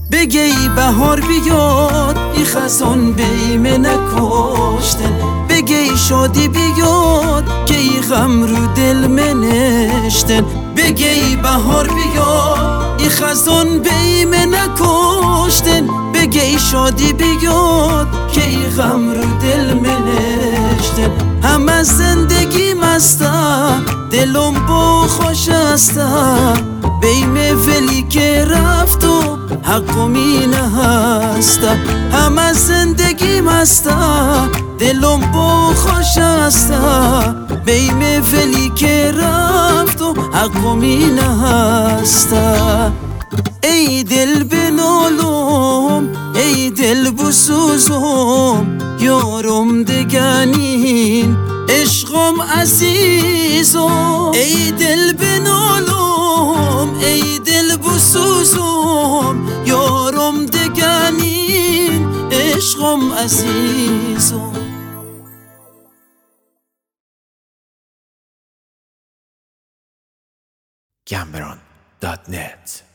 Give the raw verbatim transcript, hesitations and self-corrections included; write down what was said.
بگه ای بهار بیاد ای خزان بیمه نکشتن، بگه ای شادی بیاد که ای غم رو دل منشتن، بگه ای بهار بیاد ای خزان بیمه نکشتن، بگه ای شادی بیاد که ای غم رو دل منشتن. هم از زندگی مسته دلم با خوش است، بیمه ولی که رفت و حقم این هست. هم از زندگی مسته دلم با خوش است، بیمه ولی که رفت و حقم این هست. ای دل بنالم ای دل بسوزم، یارم دگنین عشقم عزیزم. ای دل بنالم ای دل بسوزم، یارم دگنین عشقم عزیزم. گمبران دات نت